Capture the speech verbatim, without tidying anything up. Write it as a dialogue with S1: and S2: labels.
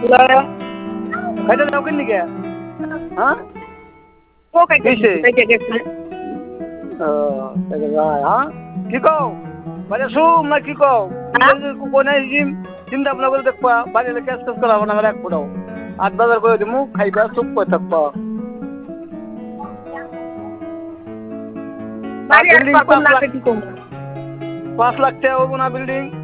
S1: খাইতে যাও কিনি কে হ্যাঁ
S2: ও কাইতে কাইতে গেছে
S1: ও তাহলে ভাই হ্যাঁ কি কও বাড়ি শুম না কি কও কোনে জিম চিন্তা ভাবনা করে দেখবা বাড়ি এলে ক্যাশ ক্যাশ করা না এক ফোটাও আট বাজার করে দিমু খাইবা চুপ করে থাকবা
S2: বাড়ি আর কখন লাগবে কি কম
S1: পাঁচ লাখ টাকা হবো না বিল্ডিং